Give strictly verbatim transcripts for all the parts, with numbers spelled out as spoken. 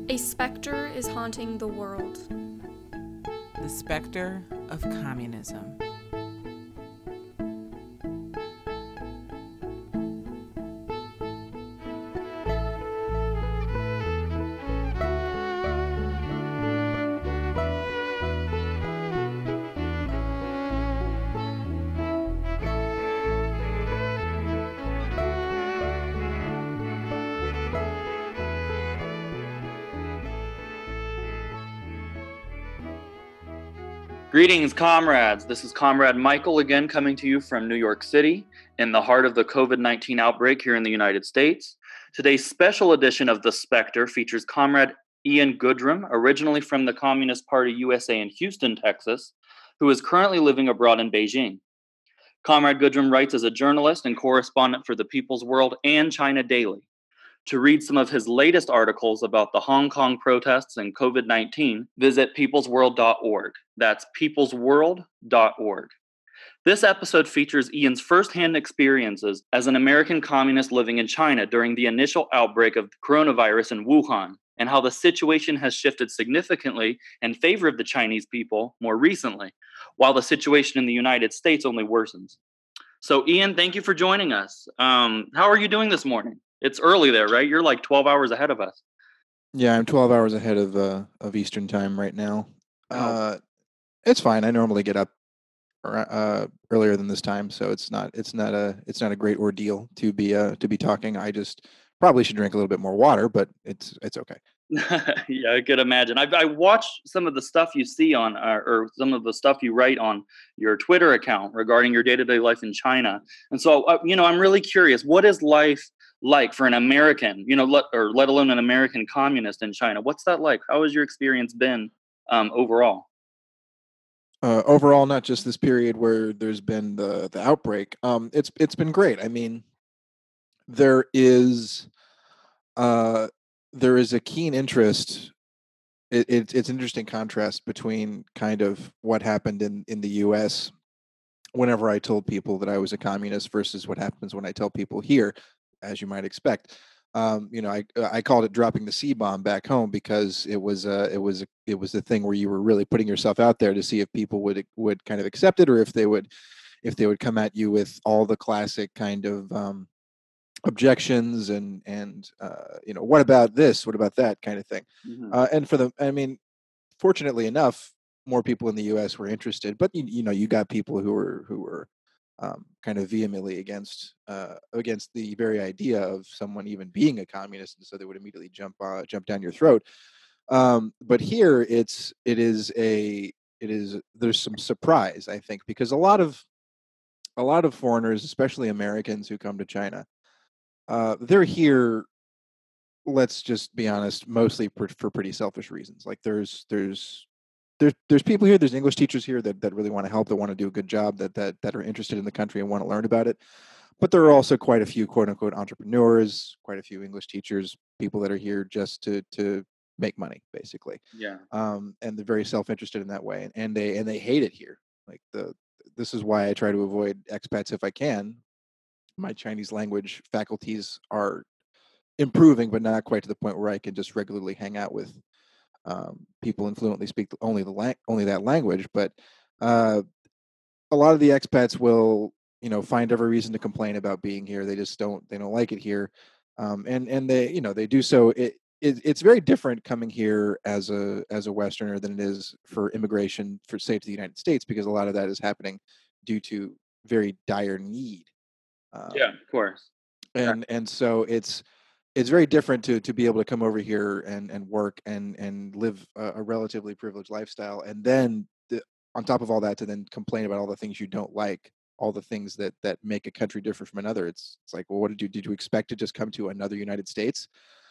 A specter is haunting the world. The specter of communism. Greetings, comrades. This is Comrade Michael again coming to you from New York City in the heart of the covid nineteen outbreak here in the United States. Today's special edition of The Spectre features Comrade Ian Goodrum, originally from the Communist Party U S A in Houston, Texas, who is currently living abroad in Beijing. Comrade Goodrum writes as a journalist and correspondent for the People's World and China Daily. To read some of his latest articles about the Hong Kong protests and covid nineteen, visit peoples world dot org. That's peoples world dot org. This episode features Ian's firsthand experiences as an American communist living in China during the initial outbreak of the coronavirus in Wuhan, and how the situation has shifted significantly in favor of the Chinese people more recently, while the situation in the United States only worsens. So, Ian, thank you for joining us. Um, how are you doing this morning? It's early there, right? You're like twelve hours ahead of us. Yeah, I'm twelve hours ahead of uh, of Eastern time right now. Uh, it's fine. I normally get up uh, earlier than this time, so it's not it's not a it's not a great ordeal to be uh, to be talking. I just probably should drink a little bit more water, but it's it's okay. Yeah, I could imagine. I I watched some of the stuff you see on, uh, or some of the stuff you write on your Twitter account regarding your day-to-day life in China, and so uh, you know, I'm really curious. What is life like for an American, you know, let, or let alone an American communist in China? What's that like? How has your experience been um, overall? Uh, overall, not just this period where there's been the the outbreak. Um, it's it's been great. I mean, there is uh, there is a keen interest. It, it, it's an interesting contrast between kind of what happened in, in the U S whenever I told people that I was a communist versus what happens when I tell people here, as you might expect. Um, you know, I I called it dropping the C bomb back home because it was uh, it was it was the thing where you were really putting yourself out there to see if people would would kind of accept it, or if they would if they would come at you with all the classic kind of um, objections and and uh, you know, what about this, what about that kind of thing. Mm-hmm. Uh, and for the, I mean, fortunately enough, more people in the U S were interested, but you, you know, you got people who were who were Um, kind of vehemently against uh, against the very idea of someone even being a communist, and so they would immediately jump uh, jump down your throat. Um, but here, it's it is a it is there's some surprise, I think, because a lot of a lot of foreigners, especially Americans who come to China, uh, they're here. Let's just be honest, mostly for, for pretty selfish reasons. Like there's there's There's there's people here. There's English teachers here that, that really want to help, that want to do a good job, that that that are interested in the country and want to learn about it. But there are also quite a few quote unquote entrepreneurs, quite a few English teachers, people that are here just to to make money, basically. Yeah. Um, and they're very self-interested in that way, and, and they and they hate it here. Like the this is why I try to avoid expats if I can. My Chinese language faculties are improving, but not quite to the point where I can just regularly hang out with Um, people and fluently speak only the lang- only that language. But uh, a lot of the expats will, you know, find every reason to complain about being here. They just don't they don't like it here, um, and and they you know they do so. It, it it's very different coming here as a as a Westerner than it is for immigration, for say, to the United States, because a lot of that is happening due to very dire need. Um, yeah, of course. And yeah. and so it's. It's very different to to be able to come over here and, and work and, and live a, a relatively privileged lifestyle, and then the, on top of all that, to then complain about all the things you don't like, all the things that, that make a country different from another. It's it's like, well, what did you did you expect to just come to another United States?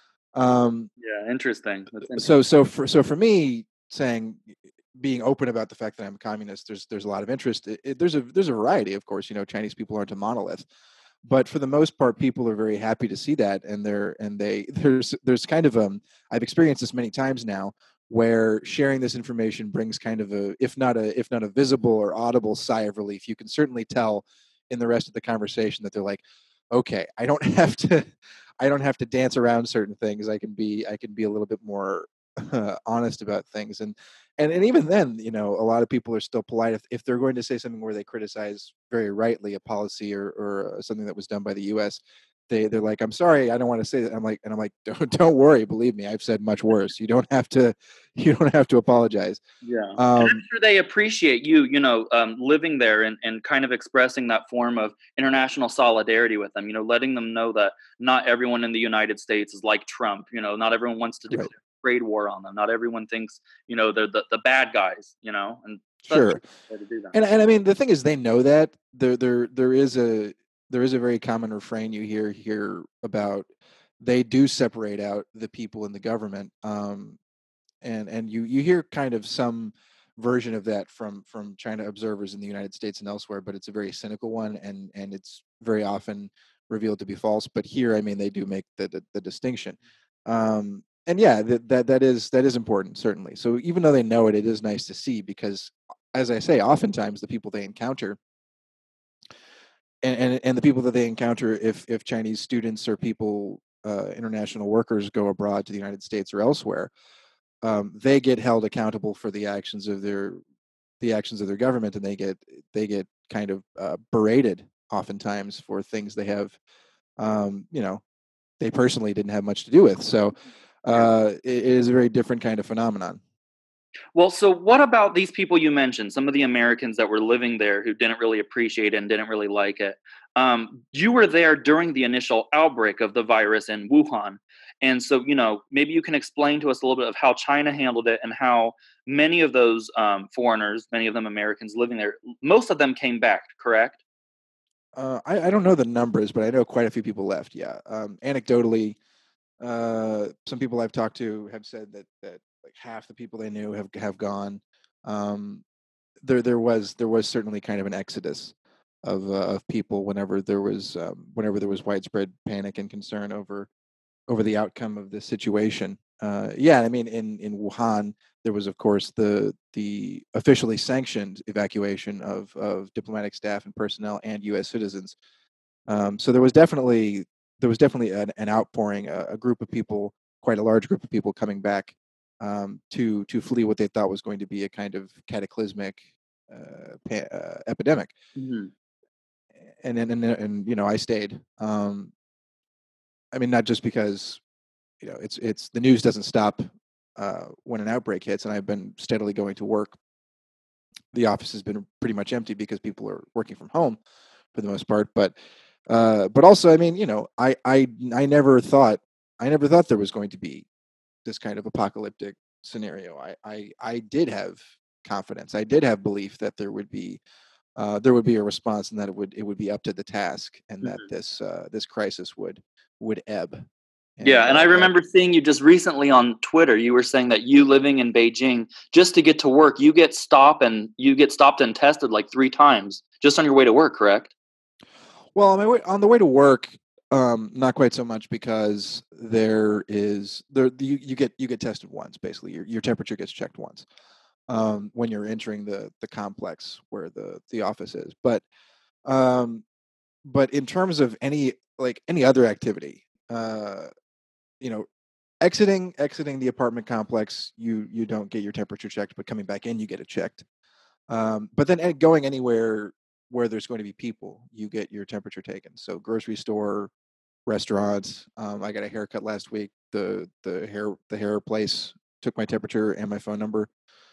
Um, yeah, interesting. That's interesting. So so for so for me, saying being open about the fact that I'm a communist, there's there's a lot of interest. It, it, there's a there's a variety, of course. You know, Chinese people aren't a monolith. But for the most part, people are very happy to see that, and they're and they there's there's kind of um I've experienced this many times now, where sharing this information brings kind of a if not a if not a visible or audible sigh of relief. You can certainly tell in the rest of the conversation that they're like, okay, I don't have to I don't have to dance around certain things. I can be I can be a little bit more uh, honest about things, and and and even then, you know, a lot of people are still polite if if they're going to say something where they criticize very rightly a policy or or uh, something that was done by the U S. They they're like, I'm sorry, I don't want to say that. I'm like, and I'm like, don't don't worry, believe me, I've said much worse. You don't have to you don't have to apologize. Yeah. And Um, I'm sure they appreciate you, you know, um, living there and, and kind of expressing that form of international solidarity with them, you know, letting them know that not everyone in the United States is like Trump, you know, not everyone wants to declare right, trade war on them. Not everyone thinks, you know, they're the, the bad guys, you know, and that's sure. the way to do that. And and I mean, the thing is, they know that there there there is a there is a very common refrain you hear here about they do separate out the people in the government, um, and and you you hear kind of some version of that from from China observers in the United States and elsewhere, but it's a very cynical one, and and it's very often revealed to be false. But here, I mean, they do make the the, the distinction. Um, and yeah, that, that that is that is important, certainly. So even though they know it, it is nice to see because, as I say, oftentimes the people they encounter and, and, and the people that they encounter, if if Chinese students or people, uh, international workers, go abroad to the United States or elsewhere, um, they get held accountable for the actions of their the actions of their government, and they get they get kind of uh, berated oftentimes for things they have, um, you know, they personally didn't have much to do with. So uh, it, it is a very different kind of phenomenon. Well, so what about these people you mentioned, some of the Americans that were living there who didn't really appreciate it and didn't really like it? Um, you were there during the initial outbreak of the virus in Wuhan. And so, you know, maybe you can explain to us a little bit of how China handled it and how many of those um, foreigners, many of them Americans living there, most of them came back, correct? Uh, I, I don't know the numbers, but I know quite a few people left. Yeah. Um, anecdotally, uh, some people I've talked to have said that that like half the people they knew have have gone. Um, there there was there was certainly kind of an exodus of uh, of people whenever there was um, whenever there was widespread panic and concern over over the outcome of this situation. Uh, yeah, I mean, in in Wuhan, there was, of course, the the officially sanctioned evacuation of of diplomatic staff and personnel and U S citizens. Um, so there was definitely there was definitely an, an outpouring, a, a group of people, quite a large group of people coming back um, to to flee what they thought was going to be a kind of cataclysmic uh, pa- uh, epidemic. Mhm. And and, and and you know, I stayed. Um, I mean, not just because you know it's it's the news doesn't stop uh, when an outbreak hits, and I've been steadily going to work. The office has been pretty much empty because people are working from home for the most part. But uh, but also, I mean, you know, I I I never thought I never thought there was going to be this kind of apocalyptic scenario. I I I did have confidence. I did have belief that there would be uh, there would be a response, and that it would it would be up to the task, and that Mhm. this uh, this crisis would would ebb. Yeah, And and I uh, that remember seeing you just recently on Twitter. You were saying that you living in Beijing, just to get to work, you get stopped and you get stopped and tested like three times just on your way to work, correct? well, on my way on the way to work, um, not quite so much because there is there you, you get you get tested once basically. Your your temperature gets checked once um, when you're entering the the complex where the the office is. But um, but in terms of any like any other activity, uh, you know, exiting exiting the apartment complex, you you don't get your temperature checked, but coming back in, you get it checked. Um, but then eh, going anywhere where there's going to be people, you get your temperature taken. So grocery store, restaurants. Um, I got a haircut last week. The the hair the hair place took my temperature and my phone number.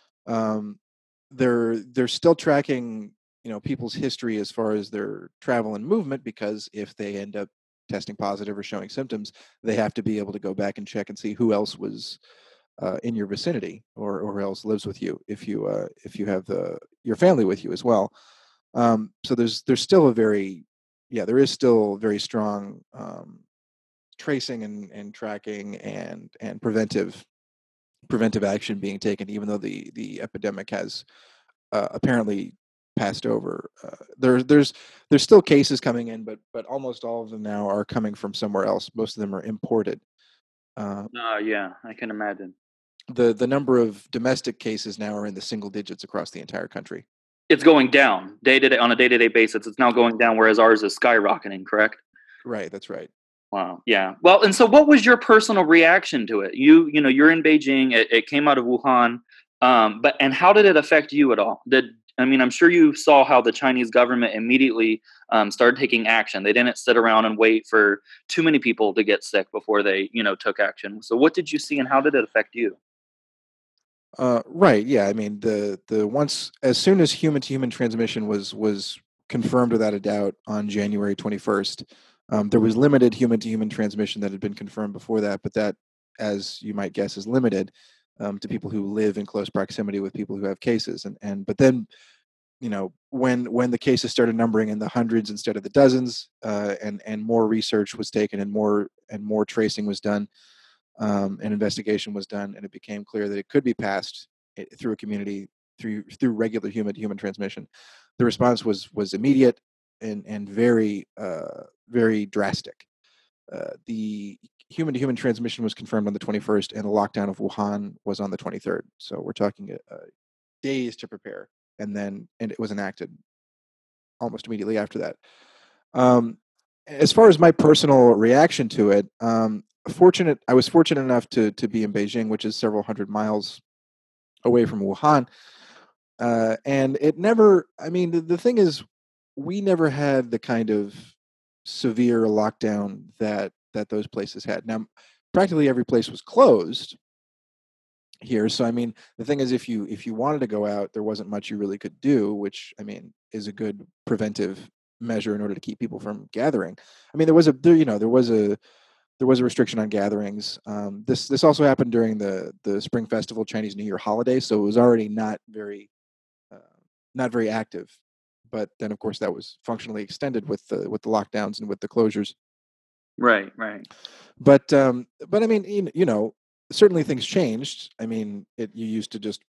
Um, they're they're still tracking, you know, people's history as far as their travel and movement, because if they end up testing positive or showing symptoms, they have to be able to go back and check and see who else was uh, in your vicinity, or or who else lives with you if you uh, if you have the your family with you as well. Um, so there's there's still a very yeah there is still very strong um, tracing and, and tracking and and preventive preventive action being taken, even though the the epidemic has uh, apparently passed over. Uh, there, there's there's still cases coming in, but but almost all of them now are coming from somewhere else. Most of them are imported. Uh, Uh, yeah, I can imagine. the the number of domestic cases now are in the single digits across the entire country. It's going down day to day on a day to day basis. It's now going down, whereas ours is skyrocketing, correct? Right, that's right. Wow. Yeah. Well, and so what was your personal reaction to it? You, you know, you're in Beijing. It, it came out of Wuhan. Um, but and how did it affect you at all? Did I mean, I'm sure you saw how the Chinese government immediately um, started taking action. They didn't sit around and wait for too many people to get sick before they, you know, took action. So what did you see and how did it affect you? Uh, right. Yeah. I mean, the the once as soon as human to human transmission was was confirmed without a doubt on January twenty-first, um, there was limited human to human transmission that had been confirmed before that, but that, as you might guess, is limited um, to people who live in close proximity with people who have cases. And and but then, you know, when when the cases started numbering in the hundreds instead of the dozens, uh, and and more research was taken and more and more tracing was done, um, an investigation was done, and it became clear that it could be passed i- through a community through through regular human to human transmission. The response was was immediate and and very uh, very drastic. Uh, the human to human transmission was confirmed on the twenty-first, and the lockdown of Wuhan was on the twenty-third. So we're talking uh, days to prepare, and then and it was enacted almost immediately after that. Um, as far as my personal reaction to it, um, fortunate I was fortunate enough to to be in Beijing, which is several hundred miles away from Wuhan, uh, and it never. I mean, the, the thing is, we never had the kind of severe lockdown that that those places had. Now, practically every place was closed here, so I mean, the thing is, if you if you wanted to go out, there wasn't much you really could do, which I mean is a good preventive measure in order to keep people from gathering. I mean, there was a there you know there was a there was a restriction on gatherings. Um, this this also happened during the the Spring Festival Chinese New Year holiday, so it was already not very uh, not very active. But then, of course, that was functionally extended with the with the lockdowns and with the closures. Right, right. But um, but I mean, you you know, certainly things changed. I mean, it you used to just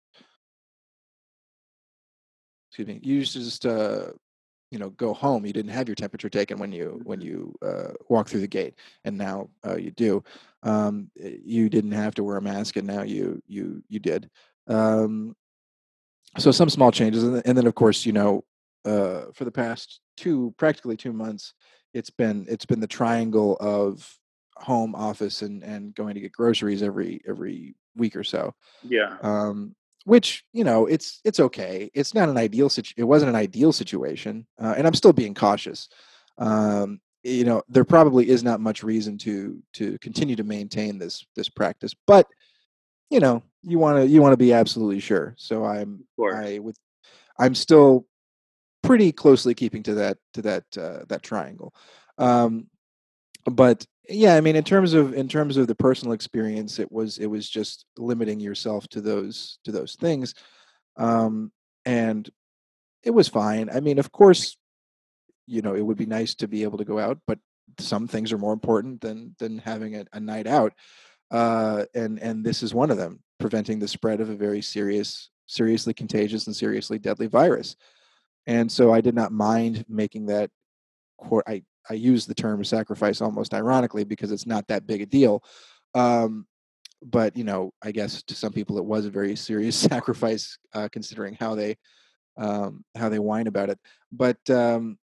excuse me, you used to just uh, you know go home. You didn't have your temperature taken when you when you uh, walk through the gate, and now uh, you do. Um, eh, you didn't have to wear a mask, and now you you you did. Um, so some small changes, and, then- and then of course, you know, uh, for the past two practically two months, it's been it's been the triangle of home, office, and and going to get groceries every every week or so. Yeah. um, which you know it's it's okay. It's not an ideal situ- It wasn't an ideal situation, uh, and I'm still being cautious. Um, you know, there probably is not much reason to to continue to maintain this this practice, but you know, you want to you want to be absolutely sure. So I'm Of course. I with I'm still pretty closely keeping to that to that uh, that triangle. Um, but yeah, I mean, in terms of in terms of the personal experience, it was it was just limiting yourself to those to those things, um, and it was fine. I mean, of course, you know, it would be nice to be able to go out, but some things are more important than than having a, a night out, uh, and and this is one of them: preventing the spread of a very serious, seriously contagious and seriously deadly virus. And so I did not mind making that quar- I I use the term sacrifice almost ironically because it's not that big a deal. Um, but you know, I guess to some people it was a very serious sacrifice, uh, considering how they um, how they whine about it. But um,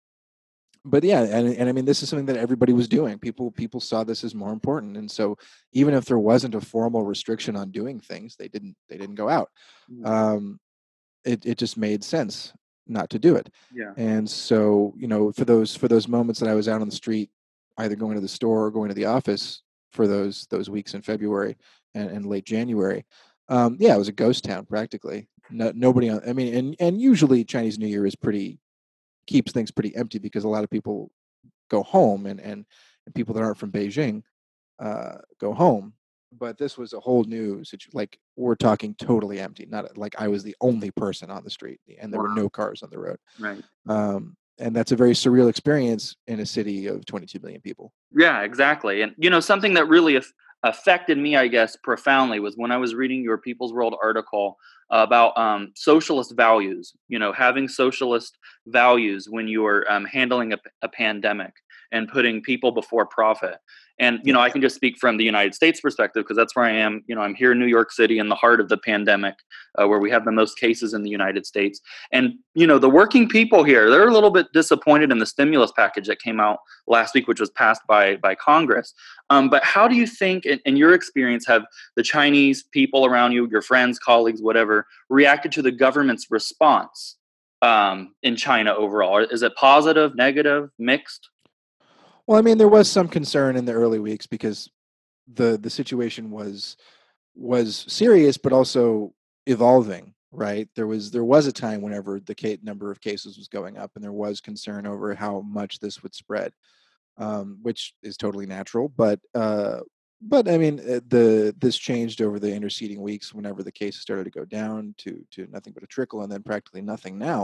but yeah, and and I mean, this is something that everybody was doing. People people saw this as more important, and so even if there wasn't a formal restriction on doing things, they didn't they didn't go out. Mm. Um, it it just made sense not to do it. Yeah. And so, you know, for those for those moments that I was out on the street, either going to the store or going to the office for those those weeks in February and, and late January, um, yeah, it was a ghost town practically. No, nobody on. I mean, and and usually Chinese New Year is pretty keeps things pretty empty because a lot of people go home and and, and people that aren't from Beijing uh, go home. But this was a whole new situation. Like we're talking totally empty. Not like I was the only person on the street, and there were Wow. no cars on the road. Right. Um, and that's a very surreal experience in a city of twenty-two million people. Yeah, exactly. And you know, something that really aff affected me, I guess, profoundly was when I was reading your People's World article about um, socialist values. You know, having socialist values when you are um, handling a, a pandemic. and putting people before profit. And, you know, I can just speak from the United States perspective because that's where I am. You know, I'm here in New York City in the heart of the pandemic, uh, where we have the most cases in the United States. And, you know, the working people here, they're a little bit disappointed in the stimulus package that came out last week, which was passed by by Congress. Um, but how do you think, in, in your experience, have the Chinese people around you, your friends, colleagues, whatever, reacted to the government's response um, in China overall? Is it positive, negative, mixed? Well, I mean, there was some concern in the early weeks because the the situation was was serious, but also evolving. Right? There was there was a time whenever the ca- number of cases was going up, and there was concern over how much this would spread, um, which is totally natural. But uh, but I mean, uh, the this changed over the interceding weeks. Whenever the cases started to go down to to nothing but a trickle, and then practically nothing now.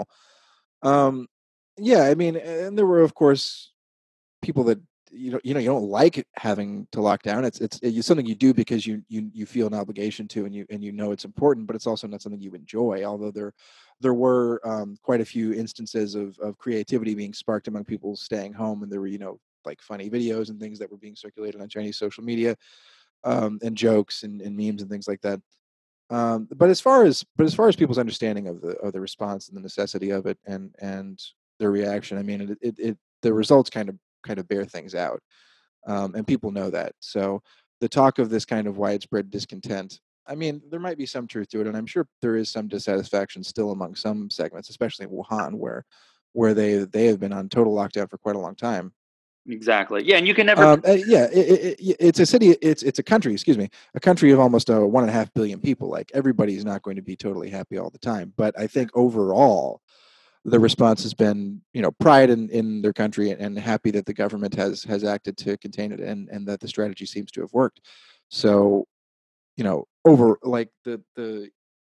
Um, yeah, I mean, and there were of course people that you know you know you don't like having to lock down. It's it's it's something you do because you you you feel an obligation to, and you and you know it's important, but it's also not something you enjoy. Although there there were um, quite a few instances of of creativity being sparked among people staying home, and there were you know like funny videos and things that were being circulated on Chinese social media, um, and jokes and, and memes and things like that. Um, but as far as but as far as people's understanding of the of the response and the necessity of it and and their reaction, I mean, it it, it the results kind of kind of bear things out, um, and people know that. So the talk of this kind of widespread discontent, I mean, there might be some truth to it, and I'm sure there is some dissatisfaction still among some segments, especially in Wuhan, where where they they have been on total lockdown for quite a long time. Exactly. Yeah, and you can never. Um, uh, yeah, it, it, it's a city. It's it's a country. Excuse me, a country of almost uh, one and a half billion people. Like everybody's not going to be totally happy all the time, but I think overall, the response has been, you know, pride in, in their country and, and happy that the government has has acted to contain it and, and that the strategy seems to have worked. So, you know, over like the the,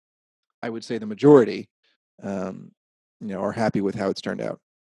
I would say the majority, um, you know, are happy with how it's turned out.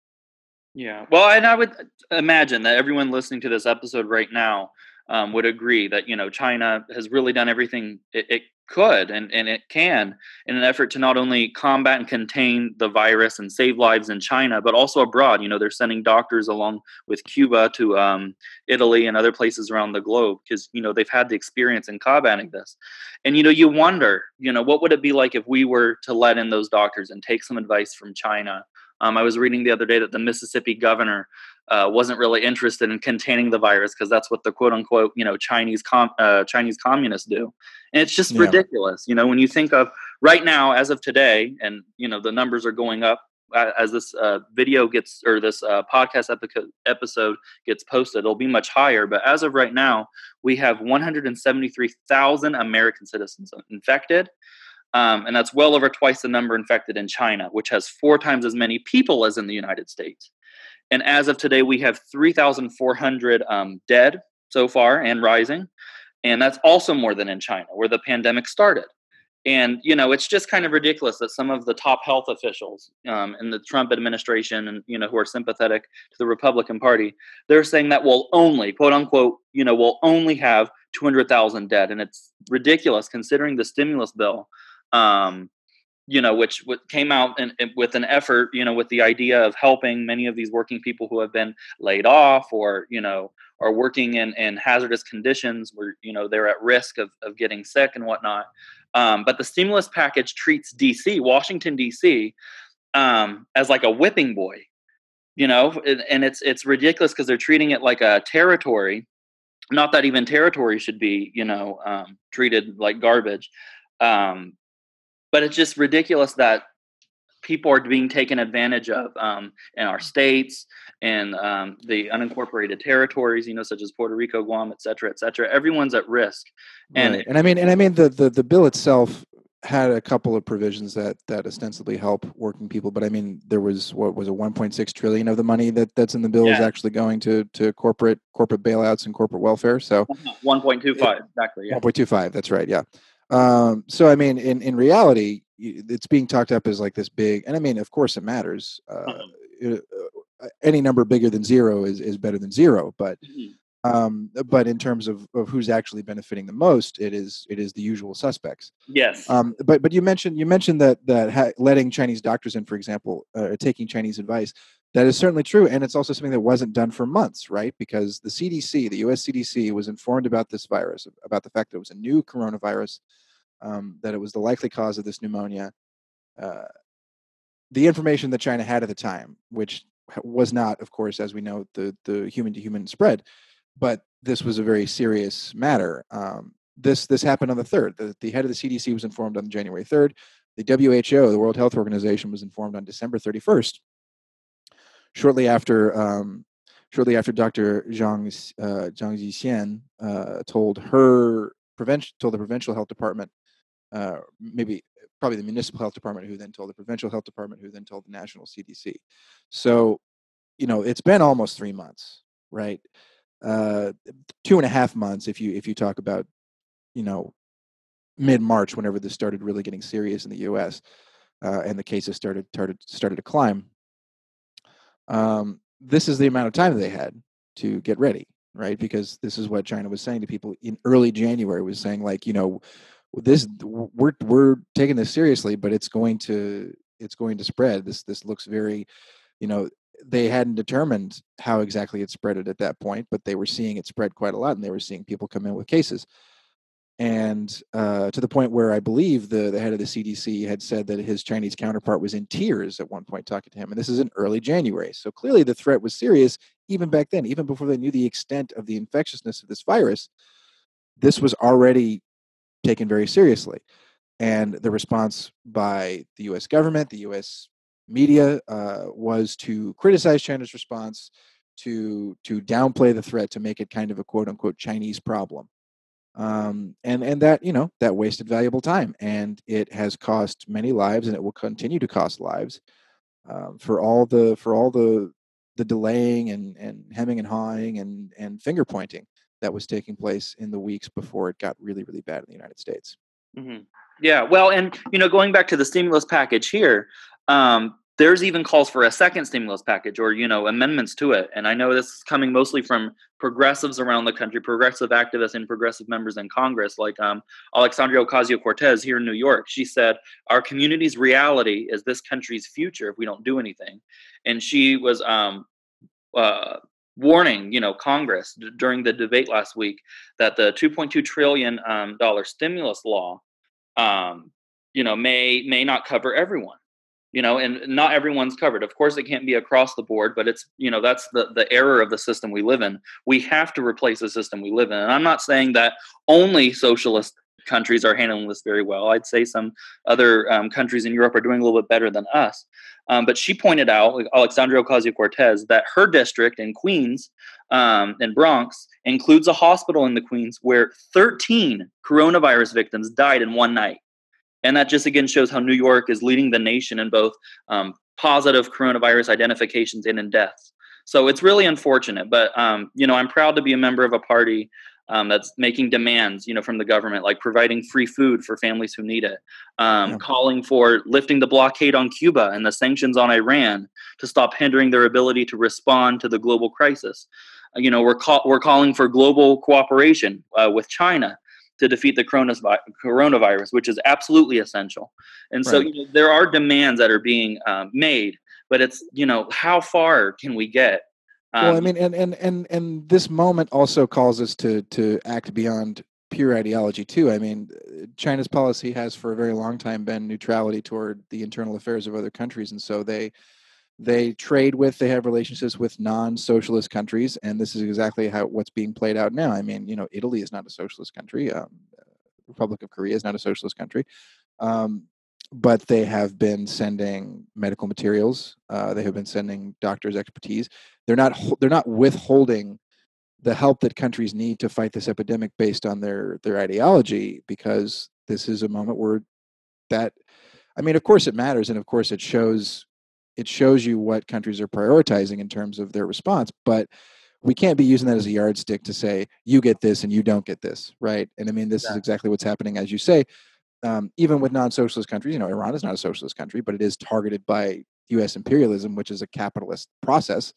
Yeah. Well, and I would imagine that everyone listening to this episode right now um, would agree that, you know, China has really done everything it, it could and, and it can in an effort to not only combat and contain the virus and save lives in China, but also abroad. You know, they're sending doctors along with Cuba to um, Italy and other places around the globe because, you know, they've had the experience in combating this. And, you know, you wonder, you know, what would it be like if we were to let in those doctors and take some advice from China? Um, I was reading the other day that the Mississippi governor uh, wasn't really interested in containing the virus because that's what the quote unquote, you know, Chinese com- uh, Chinese communists do. And it's just yeah. ridiculous. You know, when you think of right now, as of today, and, you know, the numbers are going up uh, as this uh, video gets or this uh, podcast epi- episode gets posted, it'll be much higher. But as of right now, we have one hundred seventy-three thousand American citizens infected. Um, and that's well over twice the number infected in China, which has four times as many people as in the United States. And as of today, we have three thousand four hundred um, dead so far and rising. And that's also more than in China, where the pandemic started. And, you know, it's just kind of ridiculous that some of the top health officials um, in the Trump administration and, you know, who are sympathetic to the Republican Party, they're saying that we'll only, quote unquote, you know, we'll only have two hundred thousand dead. And it's ridiculous considering the stimulus bill. Um, you know, which, which came out in, in, with an effort, you know, with the idea of helping many of these working people who have been laid off or, you know, are working in, in hazardous conditions where, you know, they're at risk of, of getting sick and whatnot. Um, but the stimulus package treats D C, Washington, D C, um, as like a whipping boy, you know, and, and it's it's ridiculous because they're treating it like a territory. Not that even territory should be, you know, um, treated like garbage. Um, But it's just ridiculous that people are being taken advantage of um, in our states and um, the unincorporated territories, you know, such as Puerto Rico, Guam, et cetera, et cetera. Everyone's at risk. And, right. and I mean, and I mean, the, the, the bill itself had a couple of provisions that, that ostensibly help working people. But I mean, there was, what was it, one point six trillion of the money that, that's in the bill yeah. is actually going to, to corporate, corporate bailouts and corporate welfare. So one point two five, exactly. Yeah. one point two five. That's right. Yeah. Um, so, I mean, in, in reality, it's being talked up as like this big, and I mean, of course it matters. Uh, uh-huh. uh, any number bigger than zero is, is better than zero, but, mm-hmm. um, but in terms of, of who's actually benefiting the most, it is, it is the usual suspects. Yes. Um, but, but you mentioned, you mentioned that, that ha- letting Chinese doctors in, for example, uh, taking Chinese advice, That is certainly true, and it's also something that wasn't done for months, right? Because the C D C, the U S C D C, was informed about this virus, about the fact that it was a new coronavirus, um, that it was the likely cause of this pneumonia. Uh, the information that China had at the time, which was not, of course, as we know, the the human-to-human spread, but this was a very serious matter. Um, this this happened on the third. The, the head of the C D C was informed on January third. The W H O, the World Health Organization, was informed on December thirty-first. Shortly after, um, shortly after Doctor Zhang uh, Zhang Zixian uh, told her prevention, told the provincial health department, uh, maybe probably the municipal health department, who then told the provincial health department, who then told the national C D C. So, you know, it's been almost three months, right? Uh, two and a half months if you if you talk about, you know, mid-March, whenever this started really getting serious in the U S uh, and the cases started started started to climb. Um, this is the amount of time that they had to get ready, right? Because this is what China was saying to people in early January, was saying, like, you know, this we're we're taking this seriously, but it's going to it's going to spread. This this looks very, you know, they hadn't determined how exactly it spread it at that point, but they were seeing it spread quite a lot, and they were seeing people come in with cases. And uh, to the point where I believe the, the head of the C D C had said that his Chinese counterpart was in tears at one point talking to him. And this is in early January. So clearly the threat was serious even back then, even before they knew the extent of the infectiousness of this virus. This was already taken very seriously. And the response by the U S government, the U S media, uh, was to criticize China's response, to to downplay the threat, to make it kind of a quote unquote Chinese problem. Um, and and that, you know, that wasted valuable time, and it has cost many lives, and it will continue to cost lives, um, for all the for all the the delaying and and hemming and hawing and and finger pointing that was taking place in the weeks before it got really really bad in the United States. Mm-hmm. Yeah, well, and you know, going back to the stimulus package here, um, there's even calls for a second stimulus package, or you know, amendments to it. And I know this is coming mostly from progressives around the country, progressive activists and progressive members in Congress, like um, Alexandria Ocasio-Cortez here in New York. She said, "Our community's reality is this country's future if we don't do anything." And she was um, uh, warning, you know, Congress d- during the debate last week that the two point two trillion um, dollar stimulus law, um, you know, may may not cover everyone. You know, and not everyone's covered. Of course, it can't be across the board, but it's, you know, that's the, the error of the system we live in. We have to replace the system we live in. And I'm not saying that only socialist countries are handling this very well. I'd say some other um, countries in Europe are doing a little bit better than us. Um, but she pointed out, like Alexandria Ocasio-Cortez, that her district in Queens um, and Bronx includes a hospital in the Queens where thirteen coronavirus victims died in one night. And that just again shows how New York is leading the nation in both um, positive coronavirus identifications and in deaths. So it's really unfortunate. But, um, you know, I'm proud to be a member of a party um, that's making demands, you know, from the government, like providing free food for families who need it, um, yeah. calling for lifting the blockade on Cuba and the sanctions on Iran to stop hindering their ability to respond to the global crisis. Uh, you know, we're, call- we're calling for global cooperation uh, with China to defeat the coronavirus, which is absolutely essential. And so right. you know, there are demands that are being um, made, but it's, you know, how far can we get? Um, well, I mean, and, and, and, and this moment also calls us to, to act beyond pure ideology too. I mean, China's policy has for a very long time been neutrality toward the internal affairs of other countries. And so they, They trade with, they have relationships with non-socialist countries, and this is exactly how what's being played out now. I mean, you know, Italy is not a socialist country. Um, the Republic of Korea is not a socialist country, um, but they have been sending medical materials. Uh, they have been sending doctors' expertise. They're not they're not withholding the help that countries need to fight this epidemic based on their their ideology, because this is a moment where that, I mean, of course it matters, and of course it shows. It shows you what countries are prioritizing in terms of their response, but we can't be using that as a yardstick to say, you get this and you don't get this, right? And I mean, this yeah. is exactly what's happening, as you say, um, even with non-socialist countries. You know, Iran is not a socialist country, but it is targeted by U S imperialism, which is a capitalist process.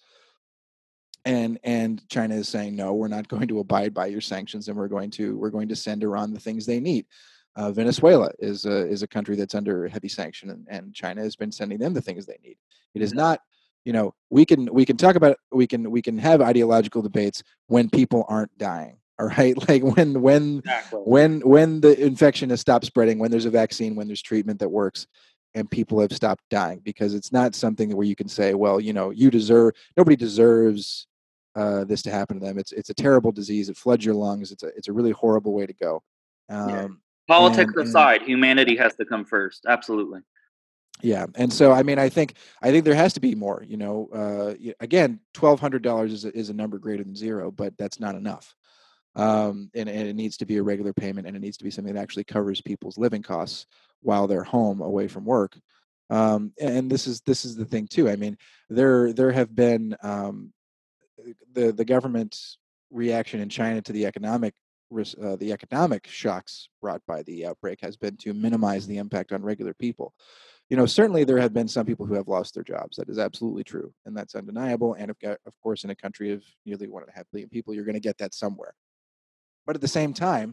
And and China is saying, no, we're not going to abide by your sanctions, and we're going to we're going to send Iran the things they need. Uh, Venezuela is a, is a country that's under heavy sanction, and, and China has been sending them the things they need. It is not, you know, we can we can talk about we can we can have ideological debates when people aren't dying. All right, like when when Exactly. when when the infection has stopped spreading, when there's a vaccine, when there's treatment that works, and people have stopped dying, because it's not something where you can say, well, you know, you deserve nobody deserves uh, this to happen to them. It's it's a terrible disease. It floods your lungs. It's a it's a really horrible way to go. Yeah. Um, Politics and and aside, humanity has to come first. Absolutely. yeah, and so I mean, I think I think there has to be more. You know, uh, y- again, twelve hundred dollars is a, is a number greater than zero, but that's not enough. Um, and, and it needs to be a regular payment, and it needs to be something that actually covers people's living costs while they're home away from work. Um, and this is this is the thing too. I mean, there there have been um, the the government's reaction in China to the economic ris- uh, the economic shocks brought by the outbreak has been to minimize the impact on regular people. You know, certainly there have been some people who have lost their jobs. That is absolutely true, and that's undeniable. And of, of course, in a country of nearly one and a half billion people, you're going to get that somewhere. But at the same time,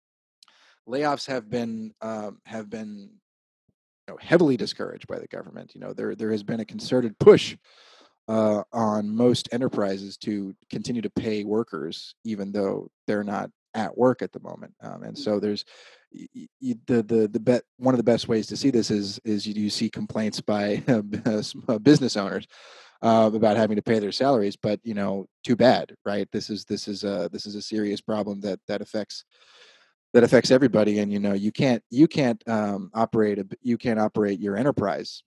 layoffs have been um, have been you know, heavily discouraged by the government. You know, there there has been a concerted push uh, on most enterprises to continue to pay workers, even though they're not at work at the moment. Um, and so there's y- y- the the the bet one of the best ways to see this is is you, you see complaints by uh, business owners uh, about having to pay their salaries. But you know, too bad, right? This is this is a this is a serious problem that that affects that affects everybody. And you know, you can't you can't um, operate a you can't operate your enterprise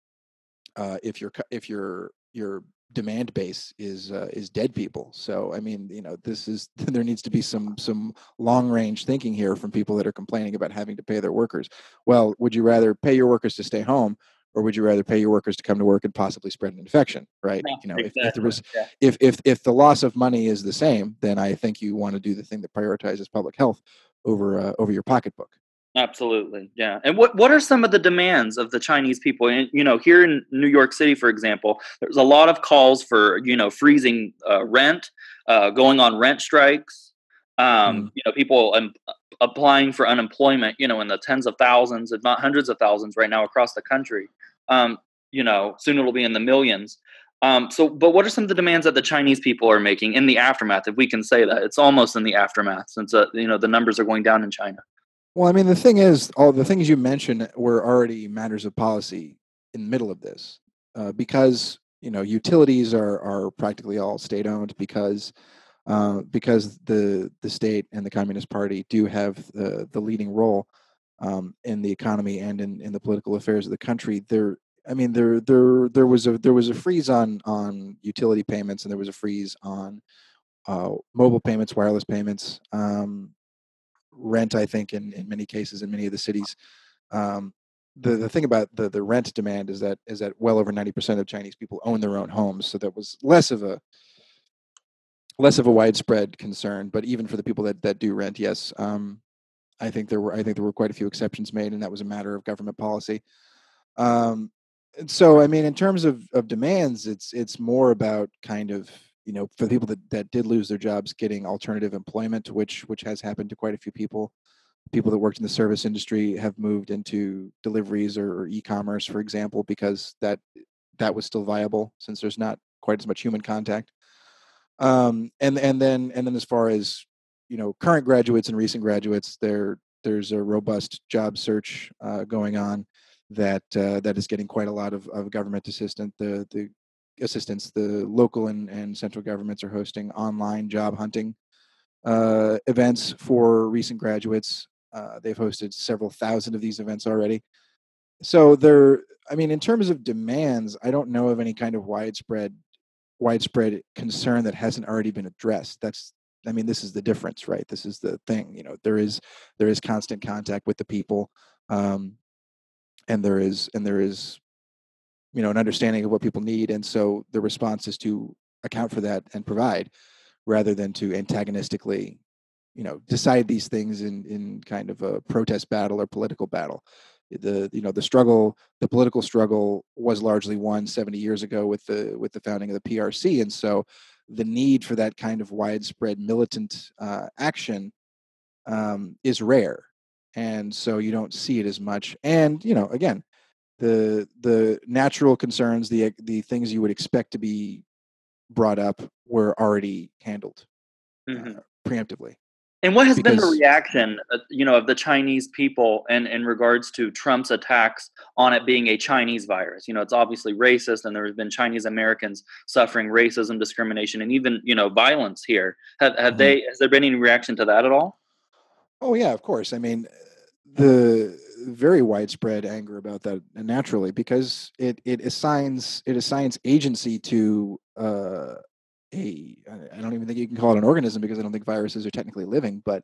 uh, if your if your your demand base is uh, is dead people. So I mean, you know, this is there needs to be some some long range thinking here from people that are complaining about having to pay their workers. Well, would you rather pay your workers to stay home, or would you rather pay your workers to come to work and possibly spread an infection? Right? Yeah, You know, if if there exactly. was Yeah. if if if the loss of money is the same, then I think you want to do the thing that prioritizes public health over uh, over your pocketbook. Absolutely, yeah. And what what are some of the demands of the Chinese people? And you know, here in New York City, for example, there's a lot of calls for you know freezing uh, rent, uh, going on rent strikes. Mm. Um, you know, people um, applying for unemployment. You know, in the tens of thousands, if not hundreds of thousands, right now across the country. Um, you know, soon it'll be in the millions. Um, so, but what are some of the demands that the Chinese people are making in the aftermath? If we can say that, it's almost in the aftermath, since uh, you know the numbers are going down in China. Well, I mean, the thing is, all the things you mentioned were already matters of policy in the middle of this, uh, because you know utilities are are practically all state owned, because uh, because the the state and the Communist Party do have the the leading role um, in the economy and in, in the political affairs of the country. There, I mean, there there there was a there was a freeze on on utility payments, and there was a freeze on uh, mobile payments, wireless payments. Um, rent, I think, in, in many cases in many of the cities. Um, the, the thing about the, the rent demand is that is that well over ninety percent of Chinese people own their own homes, so that was less of a less of a widespread concern. But even for the people that, that do rent, yes, um, I think there were I think there were quite a few exceptions made, and that was a matter of government policy. Um, and so, I mean, in terms of, of demands, it's it's more about kind of you know for the people that, that did lose their jobs, getting alternative employment, which which has happened to quite a few people. People that worked in the service industry have moved into deliveries or, or e-commerce, for example, because that that was still viable since there's not quite as much human contact. Um, and and then and then as far as you know, current graduates and recent graduates, there there's a robust job search uh, going on that uh, that is getting quite a lot of, of government assistance. The the assistance, the local and, and central governments are hosting online job hunting uh, events for recent graduates. Uh, they've hosted several thousand of these events already. So there, I mean, in terms of demands, I don't know of any kind of widespread widespread concern that hasn't already been addressed. That's, I mean, this is the difference, right? This is the thing. You know, there is there is constant contact with the people, um, and there is and there is you know an understanding of what people need, and so the response is to account for that and provide, rather than to antagonistically you know decide these things in in kind of a protest battle or political battle. The you know the struggle the political struggle was largely won seventy years ago with the with the founding of the P R C, and so the need for that kind of widespread militant uh, action um, is rare, and so you don't see it as much. And you know again, the the natural concerns, the the things you would expect to be brought up, were already handled Mhm. uh, preemptively. And what has been the Because reaction, uh, you know, of the Chinese people in in regards to Trump's attacks on it being a Chinese virus? You know, it's obviously racist, and there have been Chinese Americans suffering racism, discrimination, and even, you know, violence here. Have have Mhm. they has there been any reaction to that at all? Oh yeah, of course. I mean, the very widespread anger about that, uh, naturally, because it it assigns it assigns agency to uh, a I I don't even think you can call it an organism, because I don't think viruses are technically living, but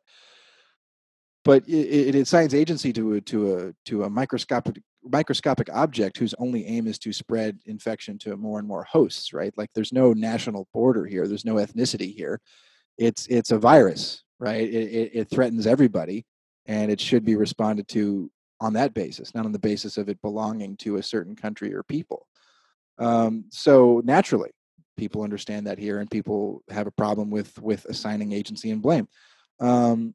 but it, it assigns agency to a to a to a microscopic microscopic object whose only aim is to spread infection to more and more hosts, right? Like, there's no national border here, there's no ethnicity here. It's it's a virus, right? It, it, it threatens everybody, and it should be responded to on that basis, not on the basis of it belonging to a certain country or people. Um, so naturally, people understand that here, and people have a problem with with assigning agency and blame. Um,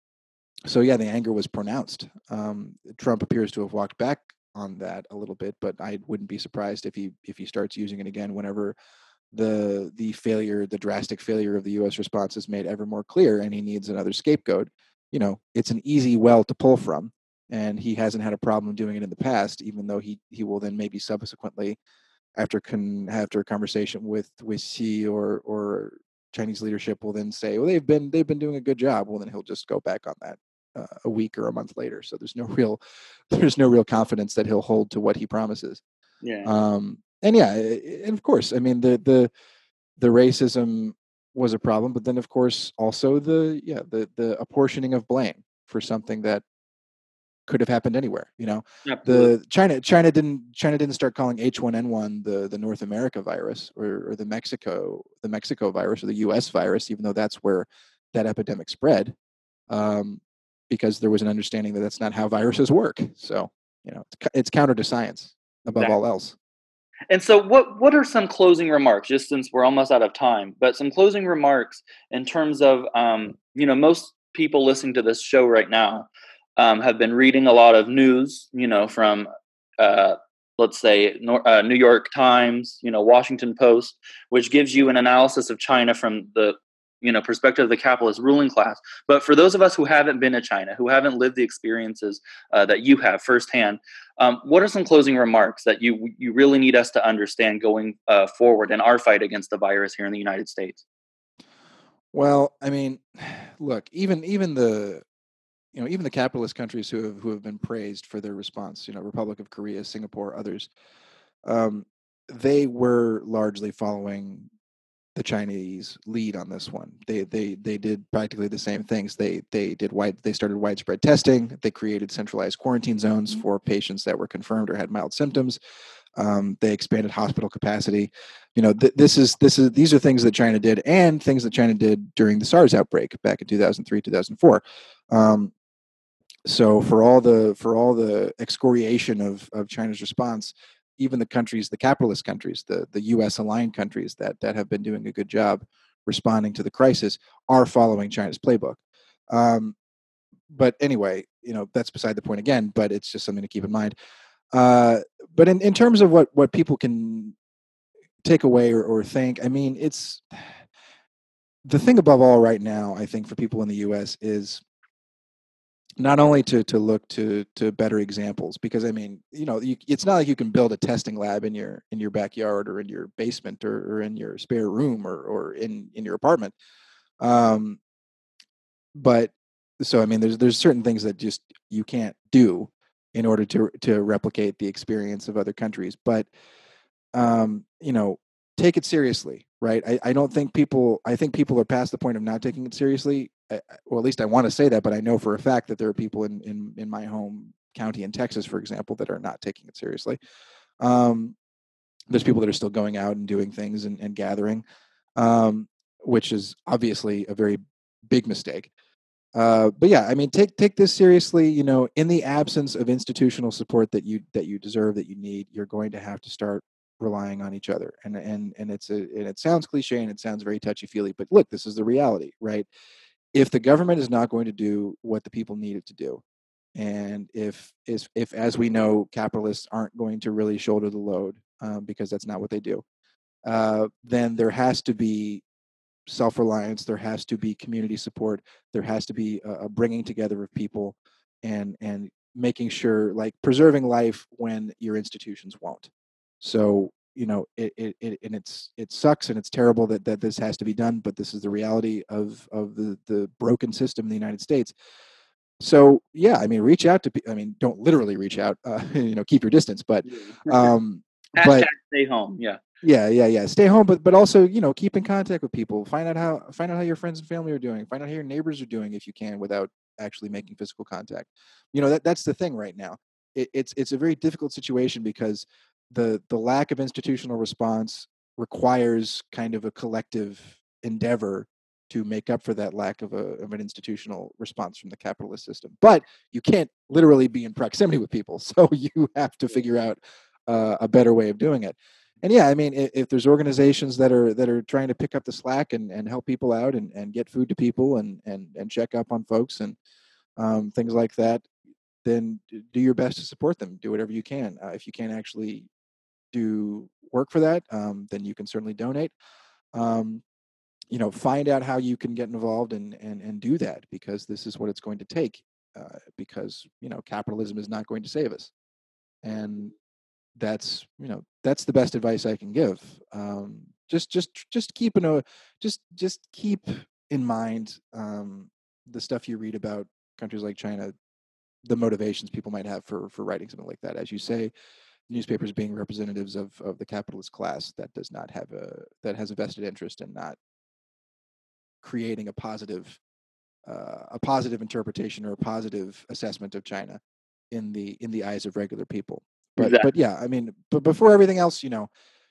so yeah, the anger was pronounced. Um, Trump appears to have walked back on that a little bit, but I wouldn't be surprised if he if he starts using it again whenever the the failure, the drastic failure of the U S response is made ever more clear, and he needs another scapegoat. You know, it's an easy well to pull from, and he hasn't had a problem doing it in the past. Even though he he will then maybe subsequently, after con after a conversation with with Xi or or Chinese leadership, will then say, well, they've been they've been doing a good job. Well, then he'll just go back on that uh, a week or a month later. So there's no real there's no real confidence that he'll hold to what he promises. Yeah. Um, and yeah, and of course, I mean, the the the racism was a problem, but then of course also the yeah the the apportioning of blame for something that could have happened anywhere. You know, Absolutely. the China China didn't China didn't start calling H one N one the the North America virus, or, or the Mexico the Mexico virus, or the U S virus, even though that's where that epidemic spread, um, because there was an understanding that that's not how viruses work. So, you know, it's, it's counter to science above Exactly. all else. And so what what are some closing remarks, just since we're almost out of time, but some closing remarks in terms of, um, you know, most people listening to this show right now um, have been reading a lot of news, you know, from, uh, let's say, Nor- uh, New York Times, you know, Washington Post, which gives you an analysis of China from the, you know, perspective of the capitalist ruling class. But for those of us who haven't been to China, who haven't lived the experiences uh, that you have firsthand, um, what are some closing remarks that you you really need us to understand going uh, forward in our fight against the virus here in the United States? Well, I mean, look, even even the you know even the capitalist countries who have who have been praised for their response, you know, Republic of Korea, Singapore, others, um, they were largely following the Chinese lead on this one. They they they did practically the same things. They they did wide they started widespread testing. They created centralized quarantine zones for patients that were confirmed or had mild symptoms. Um, they expanded hospital capacity. You know, th- this is this is these are things that China did, and things that China did during the SARS outbreak back in two thousand three, two thousand four. Um, so for all the for all the excoriation of of China's response, even the countries, the capitalist countries, the the U S aligned countries that that have been doing a good job responding to the crisis, are following China's playbook. Um, but anyway, you know, that's beside the point again. But it's just something to keep in mind. Uh, but in, in terms of what what people can take away or, or think, I mean, it's the thing above all right now, I think, for people in the U S is not only to to look to to better examples, because I mean, you know, you, it's not like you can build a testing lab in your in your backyard, or in your basement, or, or in your spare room, or or in in your apartment. Um, but so I mean, there's there's certain things that just you can't do in order to to replicate the experience of other countries. But um, you know, take it seriously, right? I, I don't think people, I think people are past the point of not taking it seriously. I, well, at least I want to say that, but I know for a fact that there are people in, in, in my home county in Texas, for example, that are not taking it seriously. Um, there's people that are still going out and doing things, and, and gathering, um, which is obviously a very big mistake. Uh, but yeah, I mean, take take this seriously. You know, in the absence of institutional support that you that you deserve, that you need, you're going to have to start relying on each other. And and and it's a and it sounds cliche, and it sounds very touchy feely. But look, this is the reality, right? If the government is not going to do what the people need it to do, And if if, if as we know, capitalists aren't going to really shoulder the load, um, because that's not what they do, uh, then there has to be self-reliance, there has to be community support, there has to be a, a bringing together of people, and and making sure, like, preserving life when your institutions won't. So, you know, it, it, it and it's it sucks and it's terrible that that this has to be done, but this is the reality of of the the broken system in the United States. So yeah, I mean, reach out to pe- I mean, don't literally reach out, uh, you know, keep your distance, but um but Hashtag stay home. Yeah. yeah, yeah, yeah. Stay home, but but also, you know, keep in contact with people. Find out how find out how your friends and family are doing. Find out how your neighbors are doing if you can, without actually making physical contact. You know, that that's the thing right now. It, it's it's a very difficult situation because the the lack of institutional response requires kind of a collective endeavor to make up for that lack of a of an institutional response from the capitalist system. But you can't literally be in proximity with people, so you have to figure out uh, a better way of doing it. And yeah, I mean, if, if there's organizations that are that are trying to pick up the slack and, and help people out and, and get food to people and and and check up on folks and um, things like that, then do your best to support them. Do whatever you can. Uh, if you can't actually do work for that, um, then you can certainly donate. Um, you know, find out how you can get involved and and and do that, because this is what it's going to take. Uh, because you know, capitalism is not going to save us, and that's you know that's the best advice I can give. Um, just just just keep in a just just keep in mind um, the stuff you read about countries like China, the motivations people might have for for writing something like that. As you say, newspapers being representatives of of the capitalist class that does not have a that has a vested interest in not creating a positive uh, a positive interpretation or a positive assessment of China in the in the eyes of regular people. But Exactly. but yeah, I mean, but before everything else, you know,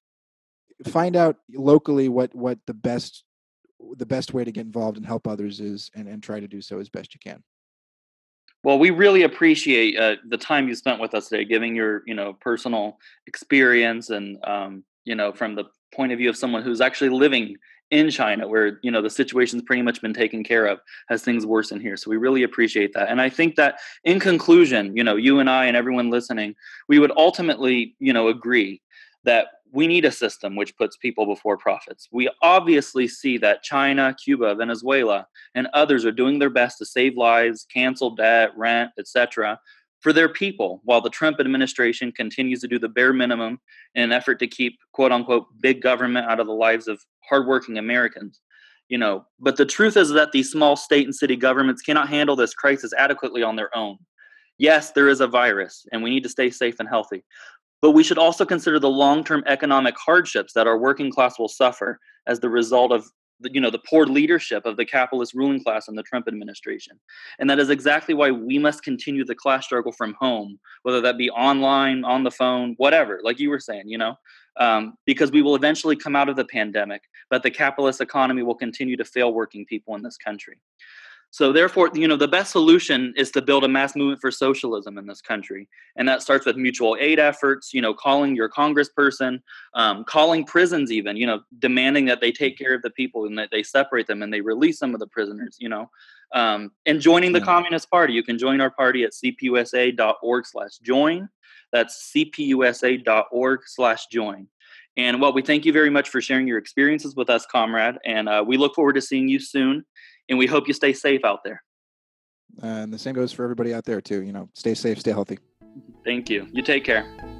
find out locally what what the best the best way to get involved and help others is, and and try to do so as best you can. Well, we really appreciate uh, the time you spent with us today, giving your, you know, personal experience and, um, you know, from the point of view of someone who's actually living in China, where, you know, the situation's pretty much been taken care of as things worsen here. So we really appreciate that. And I think that in conclusion, you know, you and I and everyone listening, we would ultimately, you know, agree that we need a system which puts people before profits. We obviously see that China, Cuba, Venezuela, and others are doing their best to save lives, cancel debt, rent, et cetera, for their people, while the Trump administration continues to do the bare minimum in an effort to keep, quote unquote, big government out of the lives of hardworking Americans. You know, but the truth is that these small state and city governments cannot handle this crisis adequately on their own. Yes, there is a virus, and we need to stay safe and healthy. But we should also consider the long-term economic hardships that our working class will suffer as the result of the, you know, the poor leadership of the capitalist ruling class and the Trump administration. And that is exactly why we must continue the class struggle from home, whether that be online, on the phone, whatever, like you were saying, you know, um, because we will eventually come out of the pandemic, but the capitalist economy will continue to fail working people in this country. So therefore, you know, the best solution is to build a mass movement for socialism in this country. And that starts with mutual aid efforts, you know, calling your congressperson, um, calling prisons even, you know, demanding that they take care of the people and that they separate them and they release some of the prisoners, you know, um, and joining the Yeah. Communist Party. You can join our party at c p u s a dot org slash join. That's c p u s a dot org slash join. And well, we thank you very much for sharing your experiences with us, comrade. And uh, we look forward to seeing you soon. And we hope you stay safe out there. And the same goes for everybody out there too. You know, stay safe, stay healthy. Thank you. You take care.